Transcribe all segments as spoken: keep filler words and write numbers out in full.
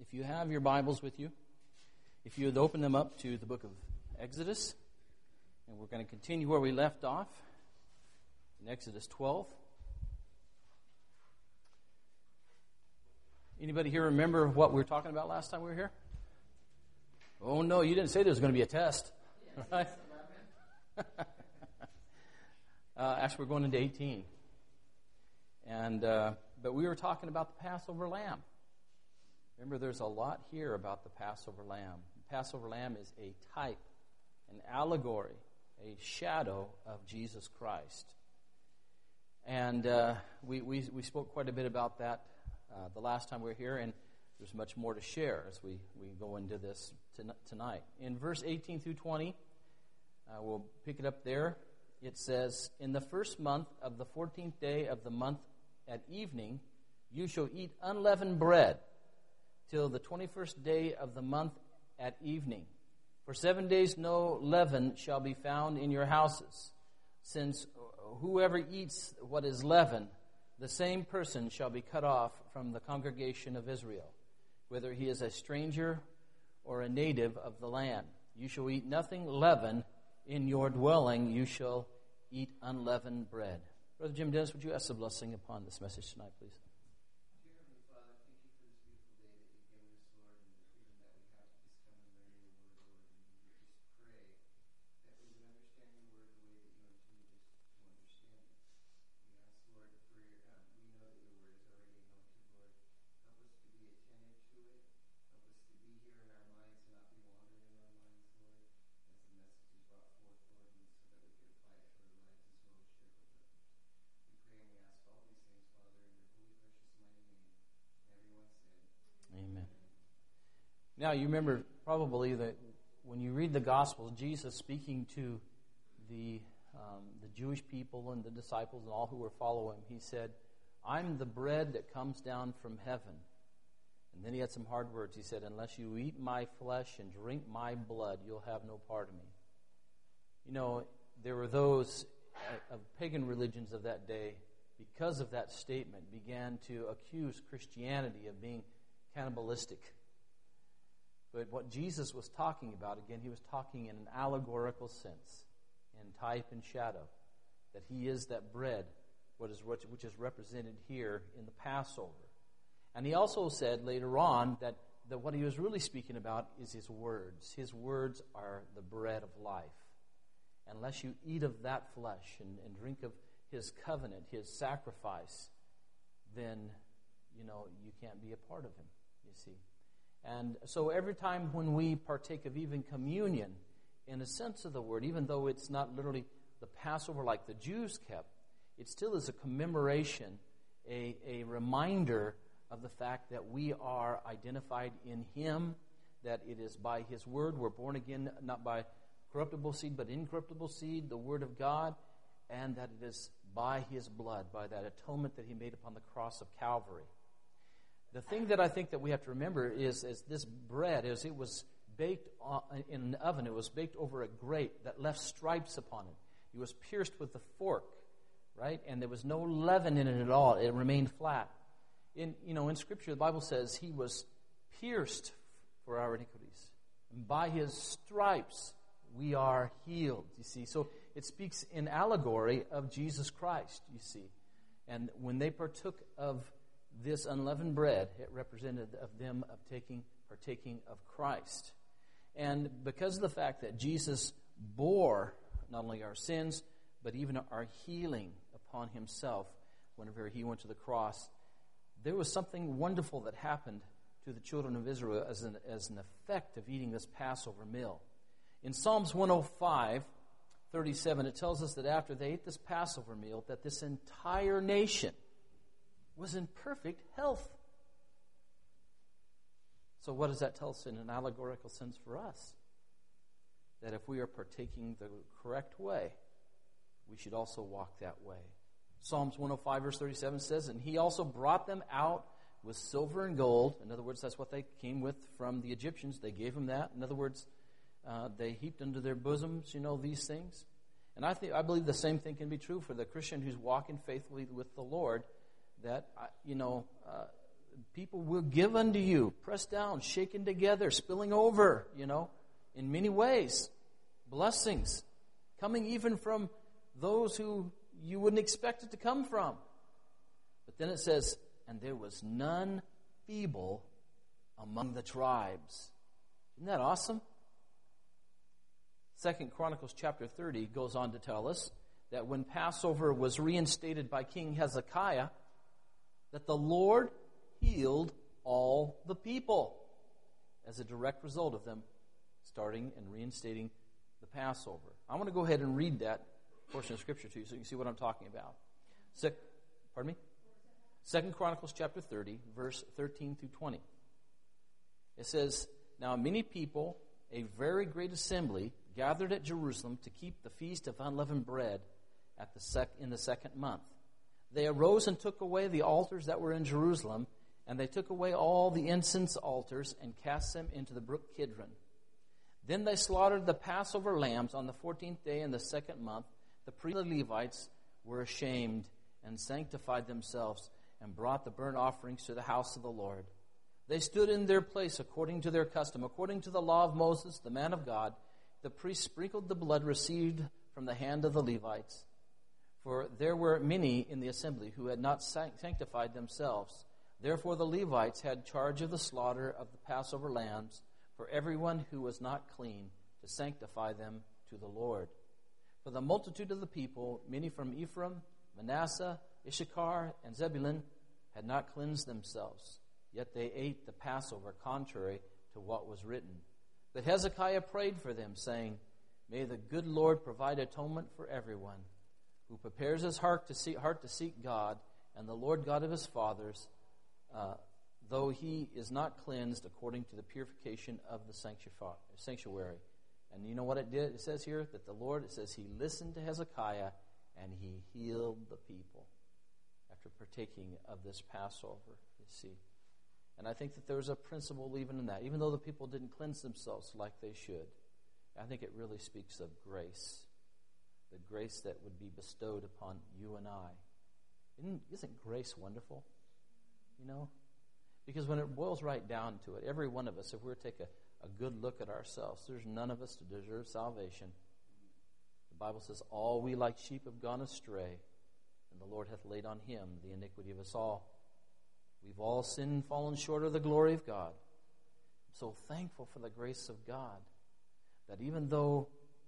If you have your Bibles with you, if you would open them up to the book of Exodus, and we're going to continue where we left off in Exodus twelve. Anybody here remember what we were talking about last time we were here? Oh no, you didn't say there was going to be a test, right? uh, actually, we're going into eighteen, and uh, but we were talking about the Passover lamb. Remember, there's a lot here about the Passover lamb. The Passover lamb is a type, an allegory, a shadow of Jesus Christ. And uh, we, we we spoke quite a bit about that uh, the last time we were here, and there's much more to share as we, we go into this tonight. In verse eighteen through twenty, uh, we'll pick it up there. It says, "In the first month of the fourteenth day of the month at evening, you shall eat unleavened bread till the twenty-first day of the month at evening. For seven days no leaven shall be found in your houses. Since whoever eats what is leavened, the same person shall be cut off from the congregation of Israel, whether he is a stranger or a native of the land. You shall eat nothing leavened in your dwelling. You shall eat unleavened bread." Brother Jim Dennis, would you ask the blessing upon this message tonight, please? Now, you remember probably that when you read the Gospels, Jesus speaking to the um, the Jewish people and the disciples and all who were following, he said, "I'm the bread that comes down from heaven." And then he had some hard words. He said, "Unless you eat my flesh and drink my blood, you'll have no part of me." You know, there were those of pagan religions of that day, because of that statement, began to accuse Christianity of being cannibalistic. But what Jesus was talking about, again, he was talking in an allegorical sense, in type and shadow, that he is that bread, what is which is represented here in the Passover. And he also said later on that, that what he was really speaking about is his words. His words are the bread of life. Unless you eat of that flesh and, and drink of his covenant, his sacrifice, then, you know, you can't be a part of him, you see. And so every time when we partake of even communion, in a sense of the word, even though it's not literally the Passover like the Jews kept, it still is a commemoration, a, a reminder of the fact that we are identified in him, that it is by his word we're born again, not by corruptible seed, but incorruptible seed, the word of God, and that it is by his blood, by that atonement that he made upon the cross of Calvary. The thing that I think that we have to remember is, is this bread, as it was baked in an oven, it was baked over a grate that left stripes upon it. It was pierced with the fork, right? And there was no leaven in it at all. It remained flat. In you know, in Scripture, the Bible says he was pierced for our iniquities, and by his stripes we are healed. You see, so it speaks in allegory of Jesus Christ. You see, and when they partook of this unleavened bread, it represented of them of taking, partaking of Christ. And because of the fact that Jesus bore not only our sins, but even our healing upon himself whenever he went to the cross, there was something wonderful that happened to the children of Israel as an, as an effect of eating this Passover meal. In Psalms one oh five, thirty-seven, it tells us that after they ate this Passover meal, that this entire nation was in perfect health. So what does that tell us in an allegorical sense for us? That if we are partaking the correct way, we should also walk that way. Psalms one oh five verse thirty-seven says, "And he also brought them out with silver and gold." In other words, that's what they came with from the Egyptians. They gave them that. In other words, uh, they heaped into their bosoms, you know, these things. And I think I believe the same thing can be true for the Christian who's walking faithfully with the Lord. That, you know, uh, people will give unto you, pressed down, shaken together, spilling over, you know, in many ways. Blessings coming even from those who you wouldn't expect it to come from. But then it says, and there was none feeble among the tribes. Isn't that awesome? Second Chronicles chapter thirty goes on to tell us that when Passover was reinstated by King Hezekiah, that the Lord healed all the people as a direct result of them starting and reinstating the Passover. I want to go ahead and read that portion of Scripture to you so you can see what I'm talking about. Se- pardon me? Second Chronicles chapter thirty, verse thirteen through twenty. It says, now many people, a very great assembly, gathered at Jerusalem to keep the feast of unleavened bread at the sec- in the second month. They arose and took away the altars that were in Jerusalem, and they took away all the incense altars and cast them into the brook Kidron. Then they slaughtered the Passover lambs on the fourteenth day in the second month. The priests and the Levites were ashamed and sanctified themselves and brought the burnt offerings to the house of the Lord. They stood in their place according to their custom. According to the law of Moses, the man of God, the priests sprinkled the blood received from the hand of the Levites. For there were many in the assembly who had not sanctified themselves. Therefore the Levites had charge of the slaughter of the Passover lambs for everyone who was not clean, to sanctify them to the Lord. For the multitude of the people, many from Ephraim, Manasseh, Issachar, and Zebulun, had not cleansed themselves. Yet they ate the Passover contrary to what was written. But Hezekiah prayed for them, saying, may the good Lord provide atonement for everyone who prepares his heart to seek, heart to seek God, and the Lord God of his fathers, uh, though he is not cleansed according to the purification of the sanctuary. And you know what it did? It says here that the Lord, it says he listened to Hezekiah and he healed the people after partaking of this Passover, you see. And I think that there's a principle even in that. Even though the people didn't cleanse themselves like they should, I think it really speaks of grace. The grace that would be bestowed upon you and I. Isn't, isn't grace wonderful? You know? Because when it boils right down to it, every one of us, if we were to take a, a good look at ourselves, there's none of us to deserve salvation. The Bible says, all we like sheep have gone astray, and the Lord hath laid on him the iniquity of us all. We've all sinned and fallen short of the glory of God. I'm so thankful for the grace of God that even though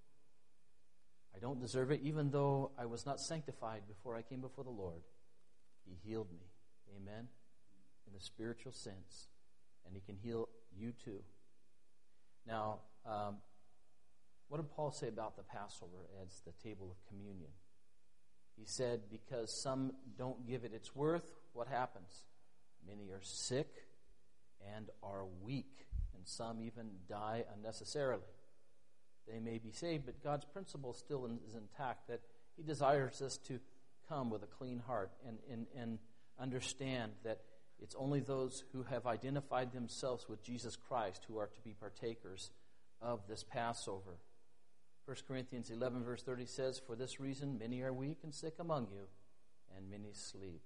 I don't deserve it, even though I was not sanctified before I came before the Lord, he healed me. Amen? In the spiritual sense. And he can heal you too. Now, um, what did Paul say about the Passover as the table of communion? He said, because some don't give it its worth, what happens? Many are sick and are weak, and some even die unnecessarily. They may be saved, but God's principle still is intact, that he desires us to come with a clean heart and, and, and understand that it's only those who have identified themselves with Jesus Christ who are to be partakers of this Passover. First Corinthians eleven verse thirty says, for this reason many are weak and sick among you, and many sleep.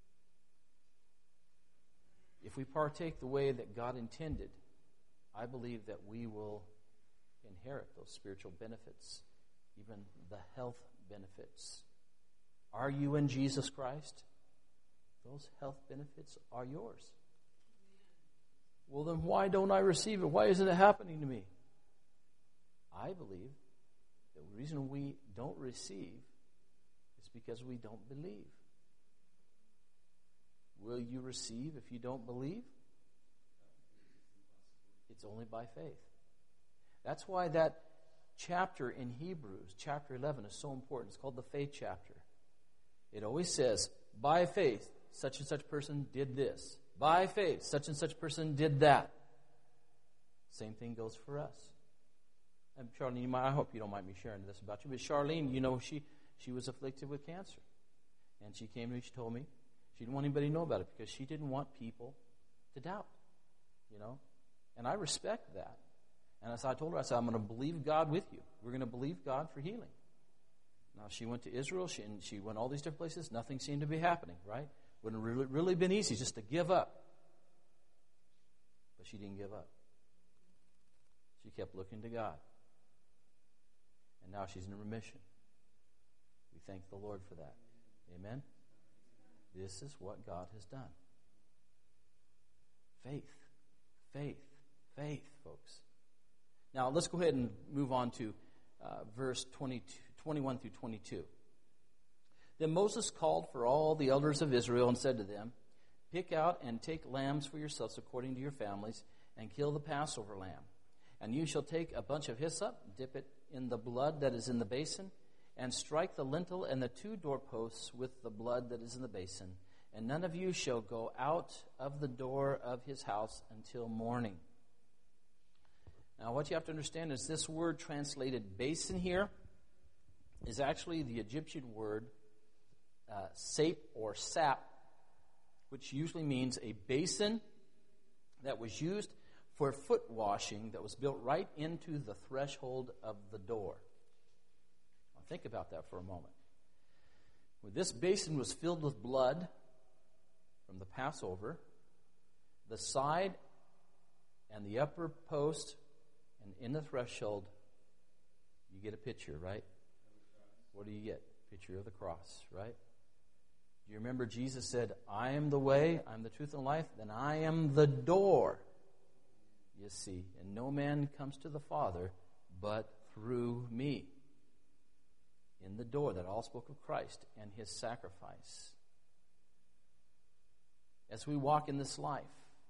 If we partake the way that God intended, I believe that we will inherit those spiritual benefits, even the health benefits. Are you in Jesus Christ? Those health benefits are yours. Well, then why don't I receive it? Why isn't it happening to me? I believe the reason we don't receive is because we don't believe. Will you receive if you don't believe? It's only by faith. That's why that chapter in Hebrews, chapter eleven, is so important. It's called the faith chapter. It always says, by faith, such and such person did this. By faith, such and such person did that. Same thing goes for us. And Charlene, you might, I hope you don't mind me sharing this about you, but Charlene, you know, she, she was afflicted with cancer. And she came to me, she told me, she didn't want anybody to know about it because she didn't want people to doubt, you know. And I respect that. And so I told her, I said, I'm going to believe God with you. We're going to believe God for healing. Now, she went to Israel, she, and she went all these different places. Nothing seemed to be happening, right? Would have really, really been easy just to give up. But she didn't give up. She kept looking to God. And now she's in remission. We thank the Lord for that. Amen? This is what God has done. Faith. Faith. Faith, folks. Now, let's go ahead and move on to uh, verse twenty-two, twenty-one through twenty-two. Then Moses called for all the elders of Israel and said to them, pick out and take lambs for yourselves according to your families, and kill the Passover lamb. And you shall take a bunch of hyssop, dip it in the blood that is in the basin, and strike the lintel and the two doorposts with the blood that is in the basin. And none of you shall go out of the door of his house until morning. Now, what you have to understand is this word translated basin here is actually the Egyptian word uh, sap or sap, which usually means a basin that was used for foot washing that was built right into the threshold of the door. Now, think about that for a moment. When this basin was filled with blood from the Passover, the side and the upper post and in the threshold, you get a picture, right? What do you get? Picture of the cross, right? Do you remember Jesus said, I am the way, I am the truth and life, then I am the door. You see, and no man comes to the Father but through me. In the door, that all spoke of Christ and his sacrifice. As we walk in this life,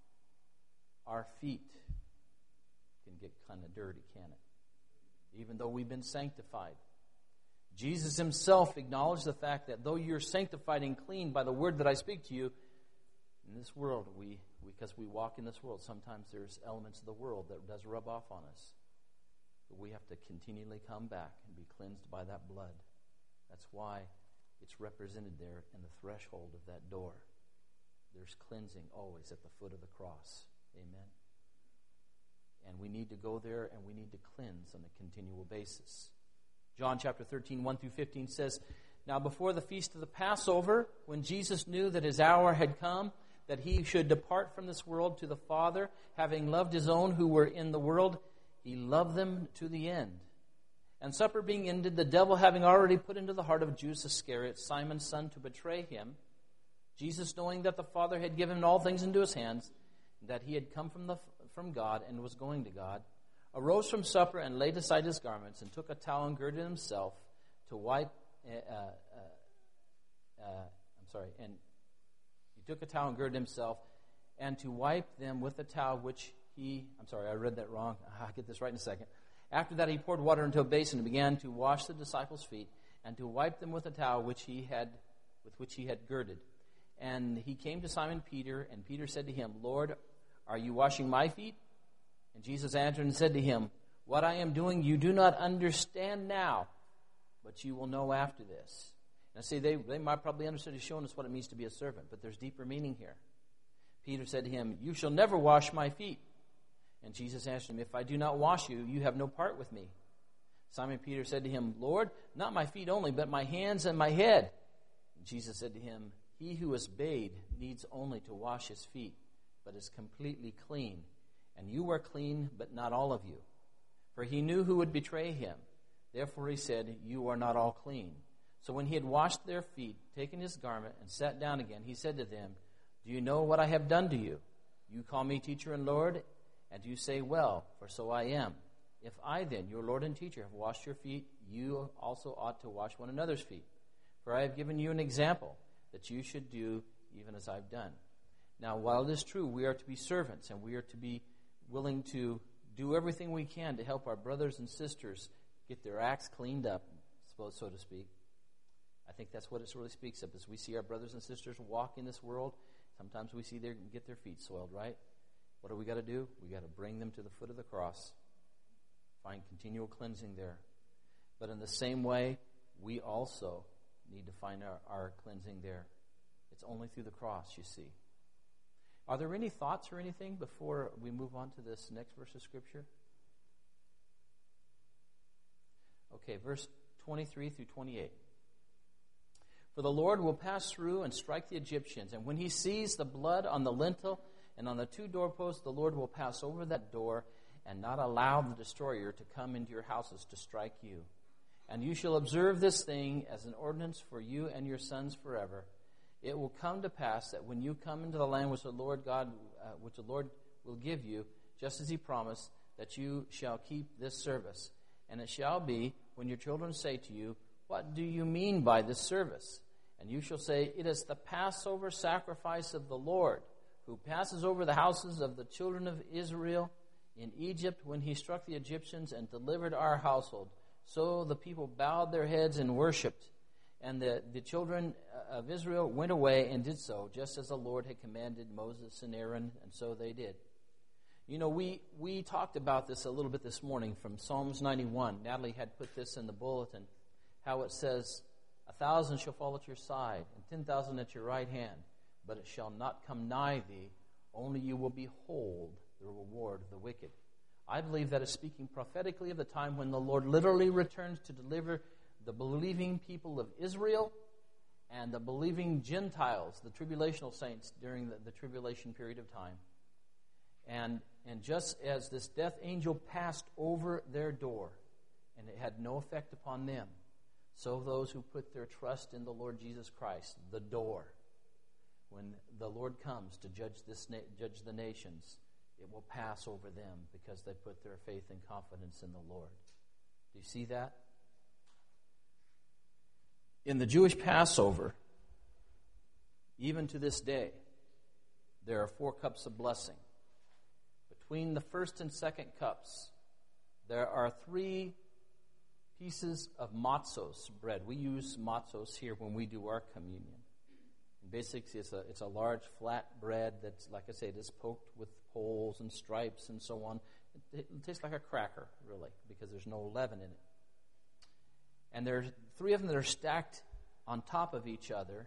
our feet can get kind of dirty, can it? Even though we've been sanctified. Jesus himself acknowledged the fact that though you're sanctified and clean by the word that I speak to you, in this world, we because we walk in this world, sometimes there's elements of the world that does rub off on us. But we have to continually come back and be cleansed by that blood. That's why it's represented there in the threshold of that door. There's cleansing always at the foot of the cross. Amen. And we need to go there and we need to cleanse on a continual basis. John chapter thirteen, one through fifteen says, Now before the feast of the Passover, when Jesus knew that his hour had come, that he should depart from this world to the Father, having loved his own who were in the world, he loved them to the end. And supper being ended, the devil having already put into the heart of Judas Iscariot, Simon's son, to betray him, Jesus, knowing that the Father had given all things into his hands, that he had come from the from God and was going to God, arose from supper and laid aside his garments and took a towel and girded himself to wipe. Uh, uh, uh, I'm sorry, and he took a towel and girded himself, and to wipe them with a towel which he. I'm sorry, I read that wrong. I'll get this right in a second. After that, he poured water into a basin and began to wash the disciples' feet and to wipe them with a towel which he had, with which he had girded. And he came to Simon Peter, and Peter said to him, Lord, are you washing my feet? And Jesus answered and said to him, What I am doing you do not understand now, but you will know after this. Now see, they, they might probably understand he's showing us what it means to be a servant, but there's deeper meaning here. Peter said to him, You shall never wash my feet. And Jesus answered him, If I do not wash you, you have no part with me. Simon Peter said to him, Lord, not my feet only, but my hands and my head. And Jesus said to him, He who is bathed needs only to wash his feet, but is completely clean. And you are clean, but not all of you. For he knew who would betray him. Therefore he said, You are not all clean. So when he had washed their feet, taken his garment, and sat down again, he said to them, Do you know what I have done to you? You call me teacher and Lord, and you say, Well, for so I am. If I then, your Lord and teacher, have washed your feet, you also ought to wash one another's feet. For I have given you an example, that you should do even as I've done. Now, while it is true, we are to be servants, and we are to be willing to do everything we can to help our brothers and sisters get their acts cleaned up, so to speak. I think that's what it really speaks of. As we see our brothers and sisters walk in this world, sometimes we see them get their feet soiled, right? What do we got to do? We got to bring them to the foot of the cross. Find continual cleansing there. But in the same way, we also need to find our, our cleansing there. It's only through the cross, you see. Are there any thoughts or anything before we move on to this next verse of Scripture? Okay, verse twenty-three through twenty-eight. For the Lord will pass through and strike the Egyptians, and when he sees the blood on the lintel And on the two doorposts the Lord will pass over that door and not allow the destroyer to come into your houses to strike you. And you shall observe this thing as an ordinance for you and your sons forever. It will come to pass that when you come into the land which the Lord God, uh, which the Lord will give you, just as he promised, that you shall keep this service. And it shall be, when your children say to you, what do you mean by this service? And you shall say, it is the Passover sacrifice of the Lord, who passes over the houses of the children of Israel in Egypt when he struck the Egyptians and delivered our household. So the people bowed their heads and worshipped. And the, the children of Israel went away and did so, just as the Lord had commanded Moses and Aaron, and so they did. You know, we, we talked about this a little bit this morning from Psalms ninety-one. Natalie had put this in the bulletin, how it says, a thousand shall fall at your side, and ten thousand at your right hand, but it shall not come nigh thee, only you will behold the reward of the wicked. I believe that is speaking prophetically of the time when the Lord literally returns to deliver the believing people of Israel and the believing Gentiles, the tribulational saints, during the, the tribulation period of time. And, and just as this death angel passed over their door, and it had no effect upon them, so those who put their trust in the Lord Jesus Christ, the door, when the Lord comes to judge this na- judge the nations, it will pass over them because they put their faith and confidence in the Lord. Do you see that? In the Jewish Passover, even to this day, there are four cups of blessing. Between the first and second cups, there are three pieces of matzos bread. We use matzos here when we do our communion. And basically, it's a it's a large flat bread that's, like I say, it is poked with holes and stripes and so on. It, it tastes like a cracker, really, because there's no leaven in it. And there's three of them that are stacked on top of each other,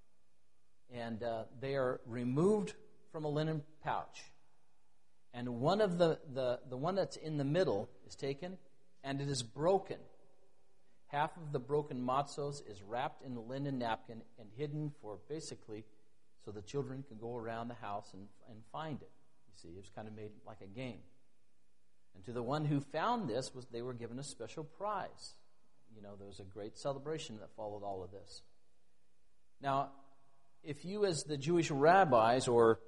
and uh, they are removed from a linen pouch. And one of the, the, the one that's in the middle is taken, and it is broken. Half of the broken matzos is wrapped in a linen napkin and hidden for basically so the children can go around the house and, and find it. You see, it was kind of made like a game. And to the one who found this, was they were given a special prize. You know, there was a great celebration that followed all of this. Now, if you as the Jewish rabbis, or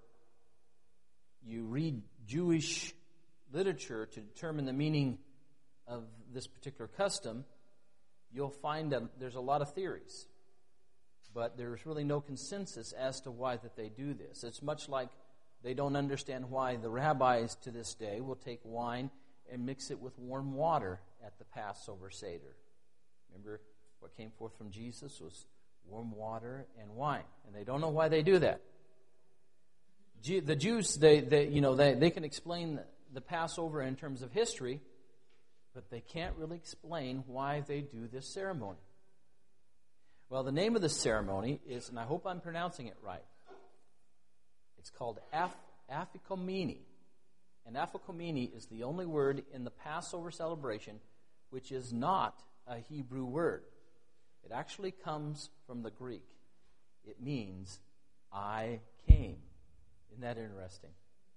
you read Jewish literature to determine the meaning of this particular custom, you'll find that there's a lot of theories. But there's really no consensus as to why that they do this. It's much like they don't understand why the rabbis to this day will take wine and mix it with warm water at the Passover Seder. Remember, what came forth from Jesus was warm water and wine. And they don't know why they do that. The Jews, they, they you know, they, they can explain the Passover in terms of history, but they can't really explain why they do this ceremony. Well, the name of the ceremony is, and I hope I'm pronouncing it right, it's called Af- Afikomen. And Afikomen is the only word in the Passover celebration which is not a Hebrew word. It actually comes from the Greek. It means, I came. Isn't that interesting?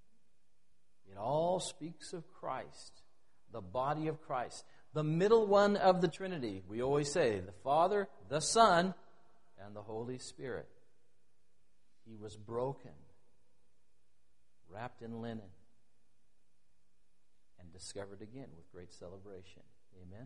It all speaks of Christ, the body of Christ, the middle one of the Trinity. We always say, the Father, the Son, and the Holy Spirit. He was broken, wrapped in linen, and discovered again with great celebration. Amen?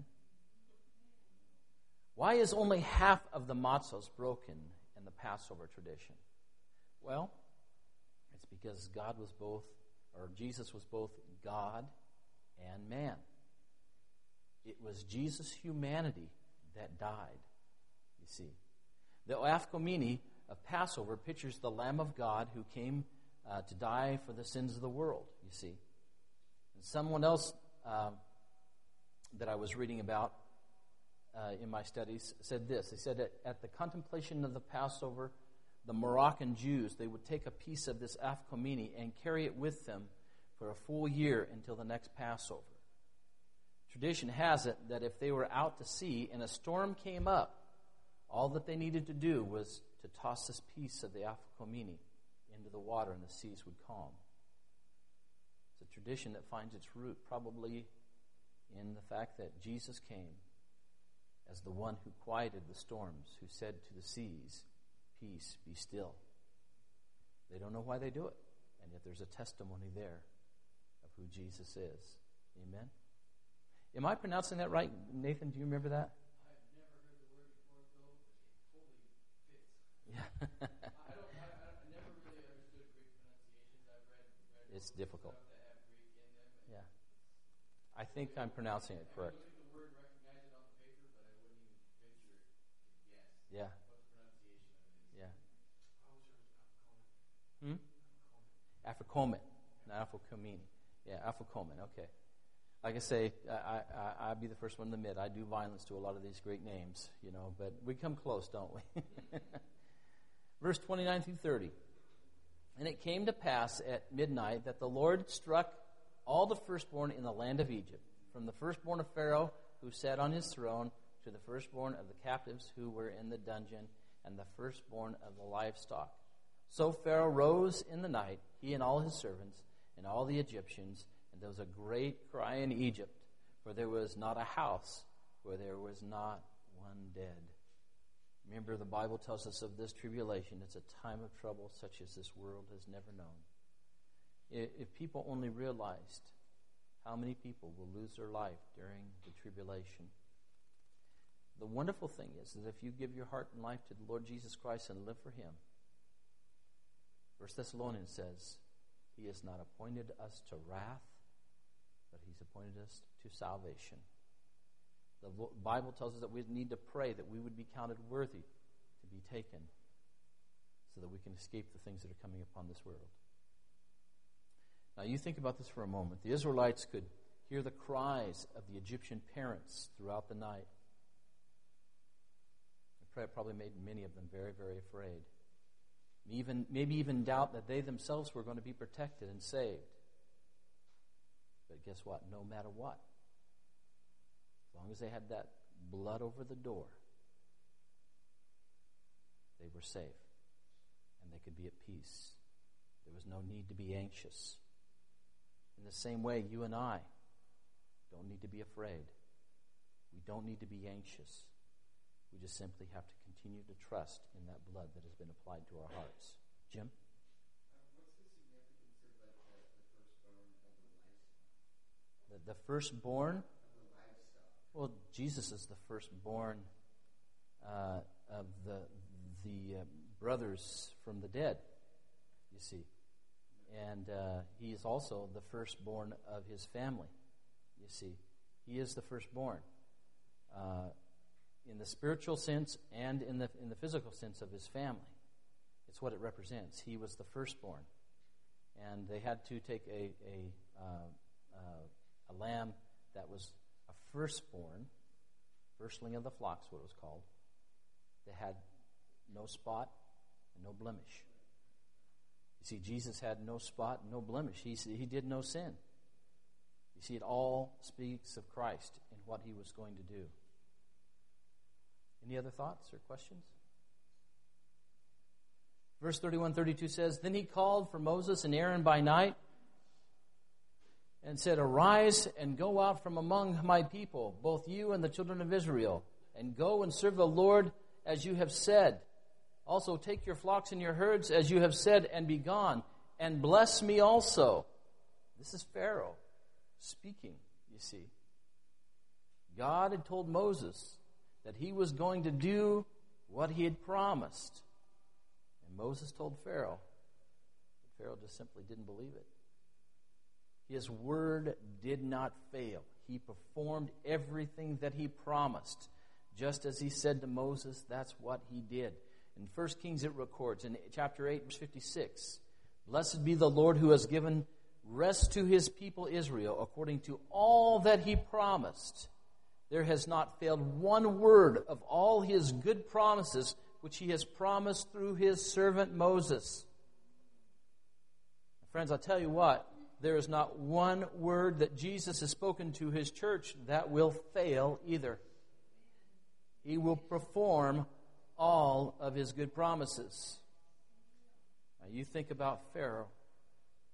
Why is only half of the matzos broken in the Passover tradition? Well, it's because God was both, or Jesus was both God and man. It was Jesus' humanity that died, you see. The Afikomen of Passover pictures the Lamb of God who came uh, to die for the sins of the world, you see. And someone else uh, that I was reading about uh, in my studies said this. They said that at the contemplation of the Passover, the Moroccan Jews, they would take a piece of this Afikomen and carry it with them for a full year until the next Passover. Tradition has it that if they were out to sea and a storm came up, all that they needed to do was to toss this piece of the Afikomen into the water and the seas would calm. tradition that finds its root probably in the fact that Jesus came as the one who quieted the storms, who said to the seas, "Peace, be still." They don't know why they do it, and yet there's a testimony there of who Jesus is. Amen? Am I pronouncing that right? Nathan, do you remember that? I've never heard the word before, Phil, but it totally fits. Yeah. I don't. I, I never really understood Greek pronunciations. I've read. read It's difficult. stuff that have Greek in them. And Yeah. I think I'm pronouncing it I correct. could look at the word and recognize it on the paper, but I wouldn't even venture to guess Yeah. what the pronunciation of it is. Yeah. I was sure it was Hmm? Afikomen, not Afikomini. Yeah, Afikomen. Okay. Like I say, I, I, I'll be the first one to admit I do violence to a lot of these great names, you know, but we come close, don't we? Verse twenty-nine through thirty. And it came to pass at midnight that the Lord struck all the firstborn in the land of Egypt, from the firstborn of Pharaoh who sat on his throne to the firstborn of the captives who were in the dungeon, and the firstborn of the livestock. So Pharaoh rose in the night, he and all his servants, and all the Egyptians, and there was a great cry in Egypt, for there was not a house where there was not one dead. Remember, the Bible tells us of this tribulation. It's a time of trouble such as this world has never known. If people only realized how many people will lose their life during the tribulation. The wonderful thing is that if you give your heart and life to the Lord Jesus Christ and live for Him, First Thessalonians says, He has not appointed us to wrath, but He's appointed us to salvation. The Bible tells us that we need to pray that we would be counted worthy to be taken so that we can escape the things that are coming upon this world. Now you think about this for a moment. The Israelites could hear the cries of the Egyptian parents throughout the night. It probably made many of them very, very afraid. Even, maybe even doubt that they themselves were going to be protected and saved. But guess what? No matter what, as long as they had that blood over the door, they were safe and they could be at peace. There was no need to be anxious. In the same way, you and I don't need to be afraid. We don't need to be anxious. We just simply have to continue to trust in that blood that has been applied to our hearts. Jim? Uh, what's the significance of like uh, the firstborn of the livestock? The, the firstborn? Of the livestock. Well, Jesus is the firstborn uh, of the the uh, brothers from the dead, you see. And uh, he is also the firstborn of his family, you see. He is the firstborn. Uh, in the spiritual sense and in the in the physical sense of his family. It's what it represents. He was the firstborn. And they had to take a a, uh, uh, a lamb that was a firstborn, firstling of the flocks, what it was called, that had no spot and no blemish. You see, Jesus had no spot and no blemish. He, he did no sin. You see, it all speaks of Christ and what he was going to do. Any other thoughts or questions? Verse thirty-one, thirty-two says, Then he called for Moses and Aaron by night and said, Arise and go out from among my people, both you and the children of Israel, and go and serve the Lord as you have said. Also take your flocks and your herds as you have said, and be gone, and bless me also. This is Pharaoh speaking, you see. God had told Moses that he was going to do what he had promised. And Moses told Pharaoh, but Pharaoh just simply didn't believe it. His word did not fail. He performed everything that he promised. Just as he said to Moses, that's what he did. In First Kings it records, in chapter eight, verse fifty-six, Blessed be the Lord who has given rest to his people Israel according to all that he promised. There has not failed one word of all his good promises which he has promised through his servant Moses. Friends, I'll tell you what, there is not one word that Jesus has spoken to his church that will fail either. He will perform all of his good promises. Now you think about Pharaoh.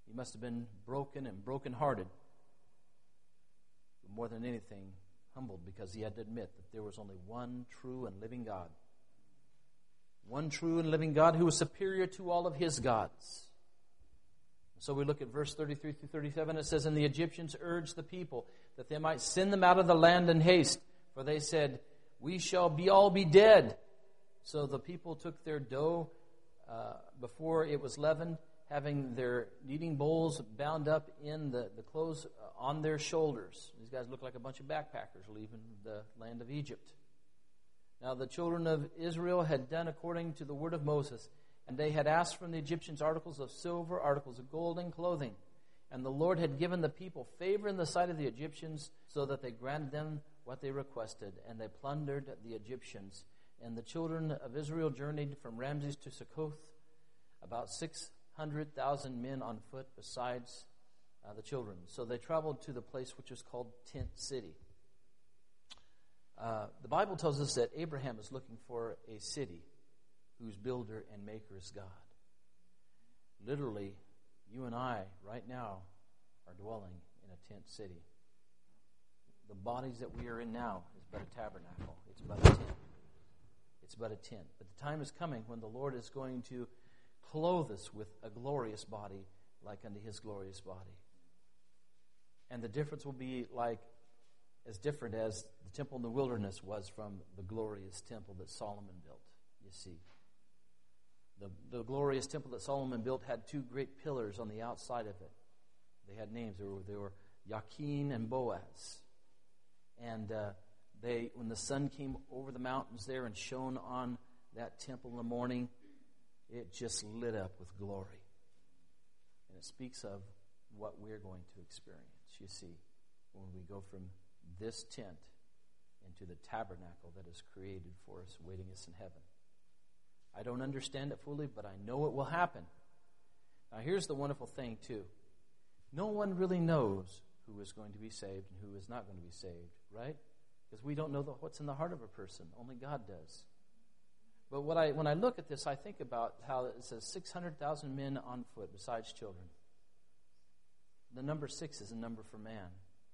He must have been broken and brokenhearted. But more than anything, humbled, because he had to admit that there was only one true and living God. One true and living God who was superior to all of his gods. So we look at verse thirty-three through thirty-seven. It says, "And the Egyptians urged the people that they might send them out of the land in haste. For they said, we shall be all be dead. So the people took their dough uh, before it was leavened, having their kneading bowls bound up in the, the clothes on their shoulders." These guys look like a bunch of backpackers leaving the land of Egypt. "Now the children of Israel had done according to the word of Moses, and they had asked from the Egyptians articles of silver, articles of gold, and clothing. And the Lord had given the people favor in the sight of the Egyptians, so that they granted them what they requested, and they plundered the Egyptians. And the children of Israel journeyed from Ramses to Succoth, about six hundred thousand men on foot, besides uh, the children. So they traveled to the place which is called Tent City." Uh, the Bible tells us that Abraham is looking for a city whose builder and maker is God. Literally, you and I, right now, are dwelling in a tent city. The bodies that we are in now is but a tabernacle. It's but a tent. It's but a tent. But the time is coming when the Lord is going to clothe us with a glorious body like unto his glorious body. And the difference will be like as different as the temple in the wilderness was from the glorious temple that Solomon built, you see. The, the glorious temple that Solomon built had two great pillars on the outside of it. They had names. They were, they were Yakin and Boaz. And uh, they, when the sun came over the mountains there and shone on that temple in the morning, it just lit up with glory. And it speaks of what we're going to experience, you see, when we go from this tent into the tabernacle that is created for us, waiting us in heaven. I don't understand it fully, but I know it will happen. Now here's the wonderful thing too. No one really knows who is going to be saved and who is not going to be saved, right? Because we don't know the, what's in the heart of a person. Only God does. But what I, when I look at this, I think about how it says six hundred thousand men on foot besides children. The number six is a number for man.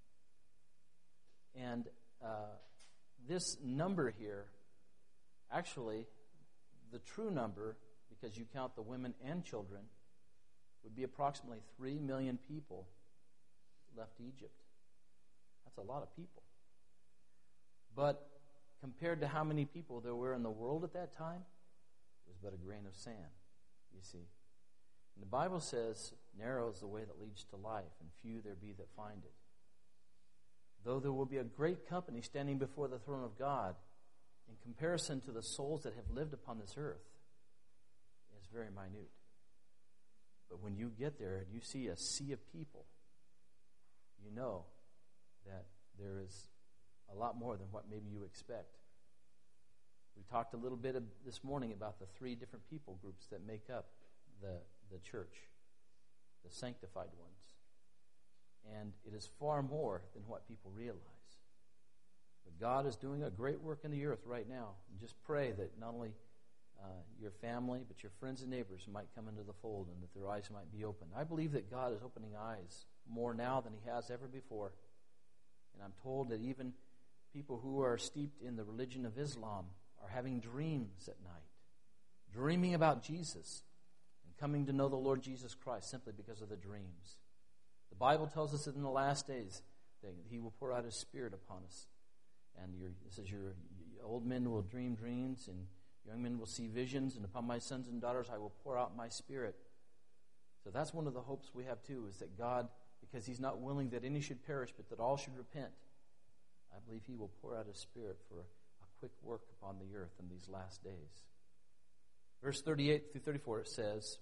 And uh, this number here, actually, the true number, because you count the women and children, would be approximately three million people left Egypt. That's a lot of people. But compared to how many people there were in the world at that time, it was but a grain of sand, you see. And the Bible says, narrow is the way that leads to life, and few there be that find it. Though there will be a great company standing before the throne of God, in comparison to the souls that have lived upon this earth, is very minute. But when you get there and you see a sea of people, you know that there is a lot more than what maybe you expect. We talked a little bit of this morning about the three different people groups that make up the, the church, the sanctified ones. And it is far more than what people realize. But God is doing a great work in the earth right now. And just pray that not only uh, your family, but your friends and neighbors might come into the fold and that their eyes might be opened. I believe that God is opening eyes more now than he has ever before. And I'm told that even people who are steeped in the religion of Islam are having dreams at night, dreaming about Jesus and coming to know the Lord Jesus Christ simply because of the dreams. The Bible tells us that in the last days that he will pour out his Spirit upon us. And your, it says your old men will dream dreams and young men will see visions, and upon my sons and daughters I will pour out my Spirit. So that's one of the hopes we have too, is that God, because he's not willing that any should perish, but that all should repent, I believe he will pour out his Spirit for a quick work upon the earth in these last days. Verse thirty-eight through thirty-four, it says,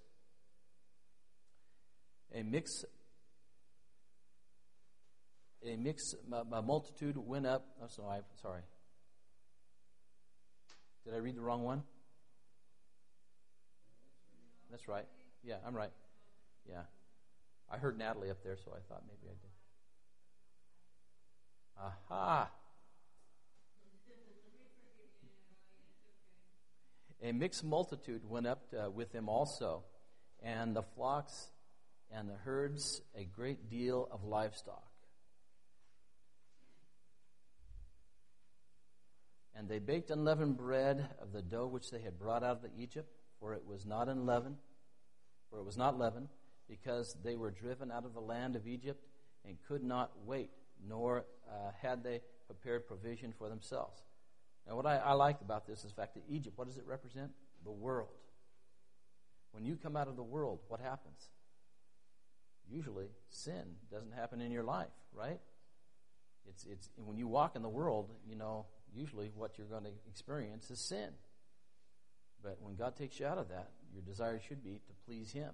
A mix A mix, a multitude went up. Oh, so I, sorry. Did I read the wrong one? That's right. Yeah, I'm right. Yeah. I heard Natalie up there, so I thought maybe I did. Aha! A mixed multitude went up uh, with him also, and the flocks and the herds a great deal of livestock. And they baked unleavened bread of the dough which they had brought out of Egypt, for it was not unleavened, for it was not leavened, because they were driven out of the land of Egypt and could not wait, nor uh, had they prepared provision for themselves. Now, what I, I like about this is the fact that Egypt, what does it represent? The world. When you come out of the world, what happens? Usually, sin doesn't happen in your life, right? It's it's when you walk in the world, you know, usually what you're going to experience is sin. But when God takes you out of that, your desire should be to please Him.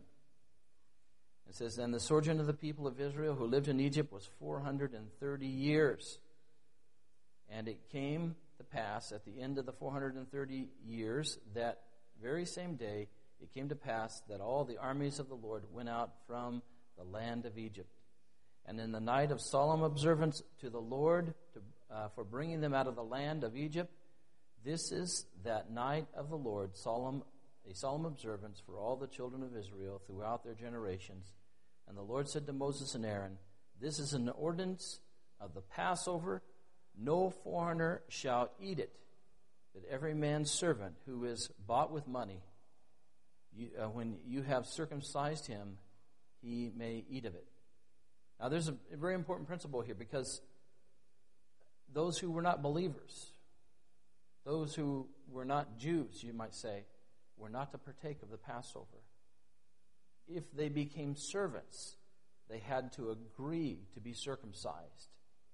It says, and the sojourn of the people of Israel who lived in Egypt was four hundred thirty years. And it came to pass at the end of the four hundred thirty years, that very same day, it came to pass that all the armies of the Lord went out from the land of Egypt. And in the night of solemn observance to the Lord to, uh, for bringing them out of the land of Egypt, this is that night of the Lord, solemn, a solemn observance for all the children of Israel throughout their generations. And the Lord said to Moses and Aaron, this is an ordinance of the Passover. No foreigner shall eat it, but every man's servant who is bought with money, you, uh, when you have circumcised him, he may eat of it. Now, there's a, a very important principle here, because those who were not believers, those who were not Jews, you might say, were not to partake of the Passover. If they became servants, they had to agree to be circumcised,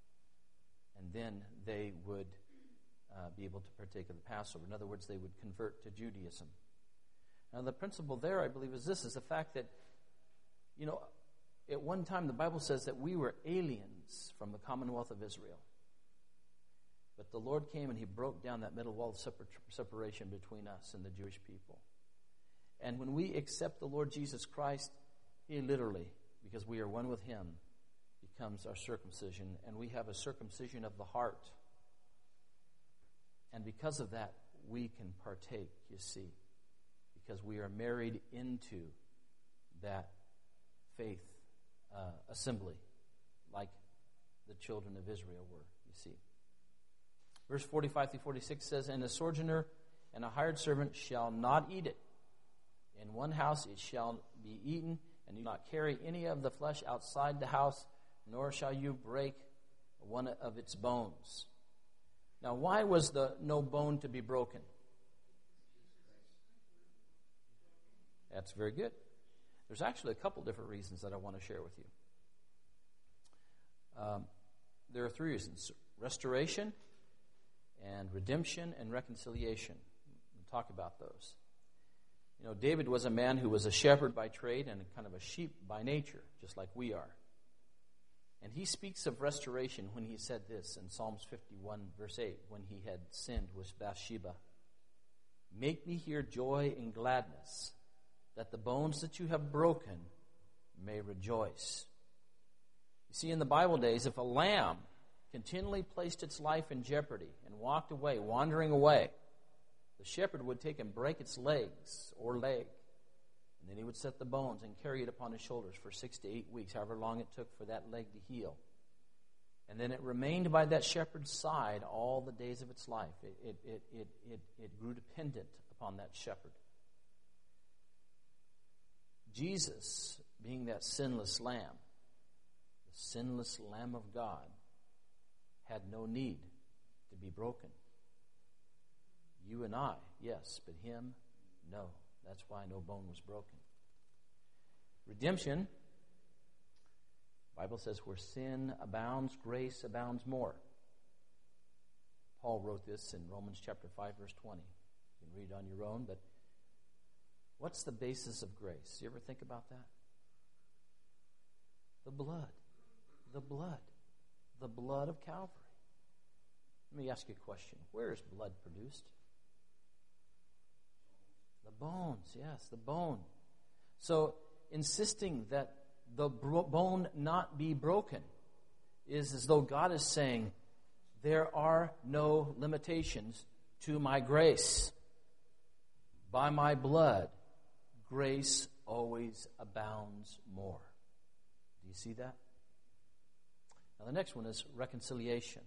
and then they would uh, be able to partake of the Passover. In other words, they would convert to Judaism. Now, the principle there, I believe, is this, is the fact that, you know, at one time the Bible says that we were aliens from the commonwealth of Israel. But the Lord came and He broke down that middle wall of separ- separation between us and the Jewish people. And when we accept the Lord Jesus Christ, He literally, because we are one with Him, becomes our circumcision. And we have a circumcision of the heart. And because of that, we can partake, you see, because we are married into that faith uh, assembly, like the children of Israel were, you see. Verse forty-five through forty-six says, and a sojourner and a hired servant shall not eat it. In one house it shall be eaten, and you not carry any of the flesh outside the house, nor shall you break one of its bones. Now, why was the no bone to be broken? That's very good. There's actually a couple different reasons that I want to share with you. Um, there are three reasons: restoration, and redemption, and reconciliation. We'll talk about those. You know, David was a man who was a shepherd by trade and kind of a sheep by nature, just like we are. And he speaks of restoration when he said this in Psalms fifty-one, verse eight, when he had sinned with Bathsheba. Make me hear joy and gladness, that the bones that you have broken may rejoice. You see, in the Bible days, if a lamb continually placed its life in jeopardy and walked away, wandering away, the shepherd would take and break its legs or leg, and then he would set the bones and carry it upon his shoulders for six to eight weeks, however long it took for that leg to heal. And then it remained by that shepherd's side all the days of its life. It, it, it, it, it, it grew dependent upon that shepherd. Jesus, being that sinless lamb, the sinless Lamb of God, had no need to be broken. You and I, yes, but him, no. That's why no bone was broken. Redemption, the Bible says, where sin abounds, grace abounds more. Paul wrote this in Romans chapter five, verse twenty. You can read it on your own, but what's the basis of grace? You ever think about that? The blood. The blood. The blood of Calvary. Let me ask you a question. Where is blood produced? The bones, yes, the bone. So, insisting that the bro- bone not be broken is as though God is saying, there are no limitations to my grace. By my blood, grace always abounds more. you see that? Now the next one is reconciliation.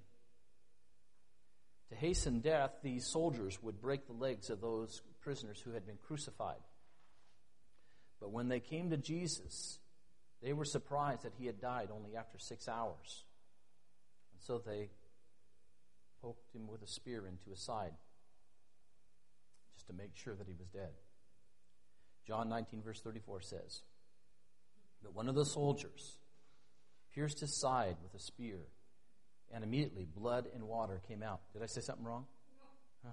To hasten death, these soldiers would break the legs of those prisoners who had been crucified. But when they came to Jesus, they were surprised that he had died only after six hours. And so they poked him with a spear into his side, just to make sure that he was dead. John nineteen, verse thirty-four says, "But one of the soldiers pierced his side with a spear, and immediately blood and water came out." Did I say something wrong? No.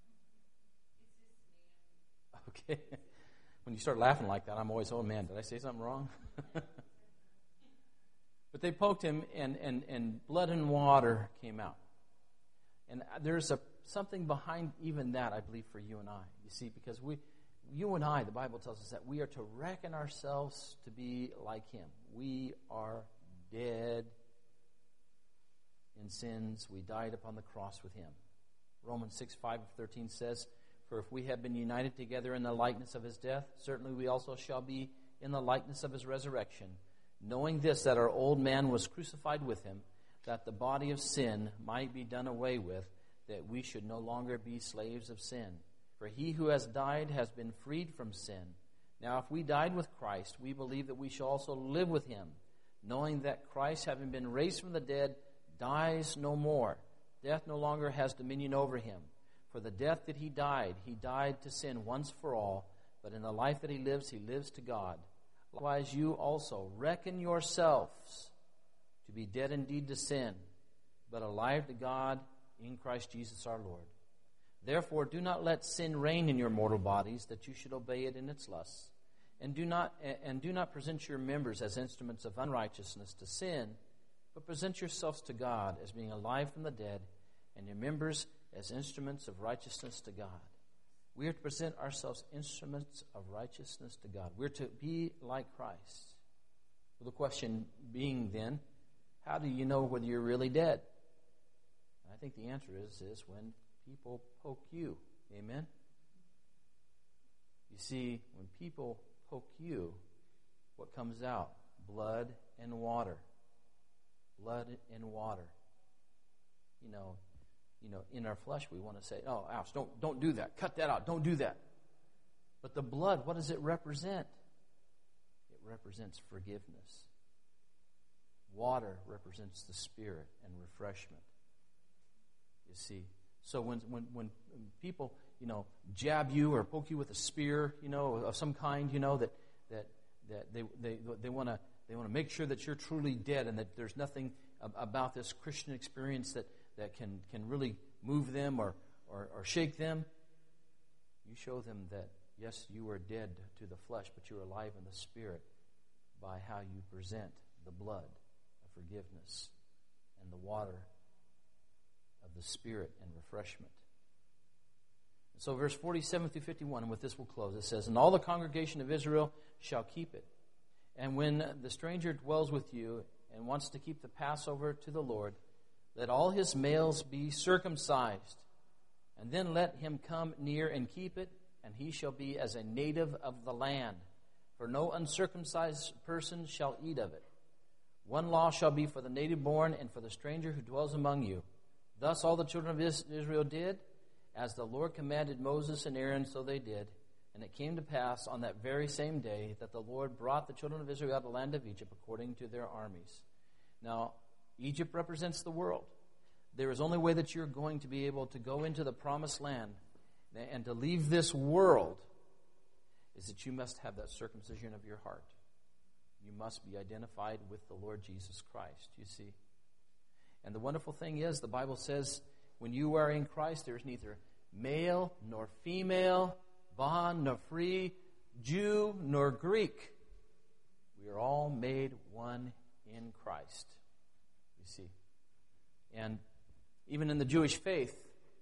Huh. Okay. When you start laughing like that, I'm always, oh man, did I say something wrong? But they poked him, and, and, and blood and water came out. And there's a something behind even that, I believe, for you and I. You see, because we, you and I, the Bible tells us that we are to reckon ourselves to be like him. We are dead in sins. We died upon the cross with him. Romans six, five, thirteen says, "For if we have been united together in the likeness of his death, certainly we also shall be in the likeness of his resurrection, knowing this, that our old man was crucified with him, that the body of sin might be done away with, that we should no longer be slaves of sin. For he who has died has been freed from sin. Now if we died with Christ, we believe that we shall also live with him, knowing that Christ, having been raised from the dead, dies no more. Death no longer has dominion over him. For the death that he died, he died to sin once for all, but in the life that he lives, he lives to God. Likewise, you also reckon yourselves to be dead indeed to sin, but alive to God in Christ Jesus our Lord. Therefore, do not let sin reign in your mortal bodies, that you should obey it in its lusts. And do not and do not present your members as instruments of unrighteousness to sin, but present yourselves to God as being alive from the dead, and your members as instruments of righteousness to God." We are to present ourselves instruments of righteousness to God. We're to be like Christ. Well, the question being then, how do you know whether you're really dead? I think the answer is, is when people poke you. Amen? You see, when people poke you, what comes out? Blood and water. Blood and water. You know, you know, in our flesh we want to say, "Oh, ouch, don't don't do that. Cut that out. Don't do that." But the blood, what does it represent? It represents forgiveness. Water represents the Spirit and refreshment. You see, so when when when people, you know, jab you or poke you with a spear, you know, of some kind, you know, that that that they they they want to they want to make sure that you're truly dead and that there's nothing about this Christian experience that that can can really move them or, or or shake them. You show them that yes, you are dead to the flesh, but you're alive in the Spirit by how you present the blood of forgiveness and the water of the Spirit and refreshment. So verse forty-seven through fifty-one, and with this we'll close. It says, "And all the congregation of Israel shall keep it. And when the stranger dwells with you and wants to keep the Passover to the Lord, let all his males be circumcised, and then let him come near and keep it, and he shall be as a native of the land. For no uncircumcised person shall eat of it. One law shall be for the native born and for the stranger who dwells among you. Thus all the children of Israel did, as the Lord commanded Moses and Aaron, so they did. And it came to pass on that very same day that the Lord brought the children of Israel out of the land of Egypt according to their armies." Now, Egypt represents the world. There is only way that you're going to be able to go into the promised land and to leave this world is that you must have that circumcision of your heart. You must be identified with the Lord Jesus Christ, you see. And the wonderful thing is, the Bible says, when you are in Christ, there is neither male nor female, bond nor free, Jew nor Greek. We are all made one in Christ, you see. And even in the Jewish faith,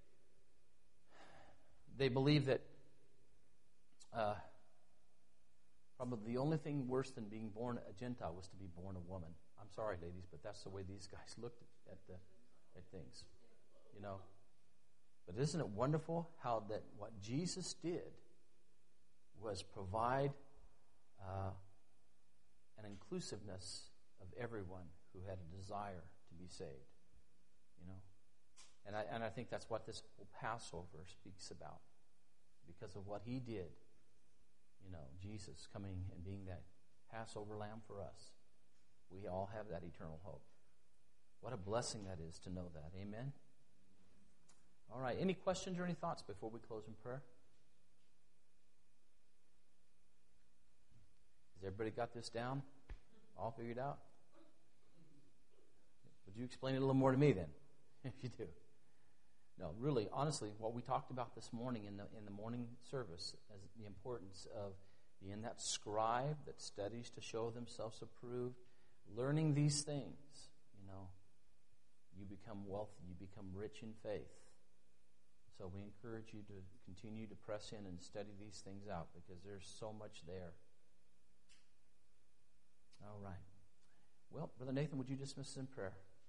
they believe that uh, probably the only thing worse than being born a Gentile was to be born a woman. I'm sorry, ladies, but that's the way these guys looked at the at things, you know. But isn't it wonderful how that what Jesus did was provide uh, an inclusiveness of everyone who had a desire to be saved. You know? And I, and I think that's what this whole Passover speaks about. Because of what he did, you know, Jesus coming and being that Passover lamb for us, we all have that eternal hope. What a blessing that is to know that. Amen? All right. Any questions or any thoughts before we close in prayer? Has everybody got this down? All figured out? Would you explain it a little more to me then, if you do? No, really, honestly, what we talked about this morning in the in the morning service as the importance of being that scribe that studies to show themselves approved, learning these things, you know, you become wealthy, you become rich in faith. So we encourage you to continue to press in and study these things out because there's so much there. All right. Well, Brother Nathan, would you dismiss us in prayer?